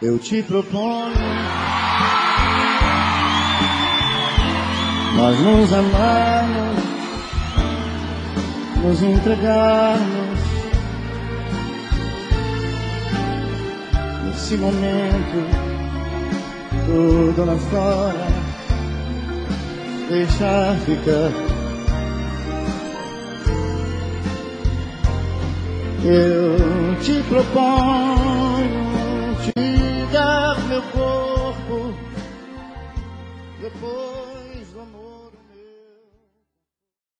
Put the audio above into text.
Eu te proponho nós nos amarmos, nos entregarmos nesse momento, tudo lá fora deixar ficar. Eu te proponho te dar meu corpo depois.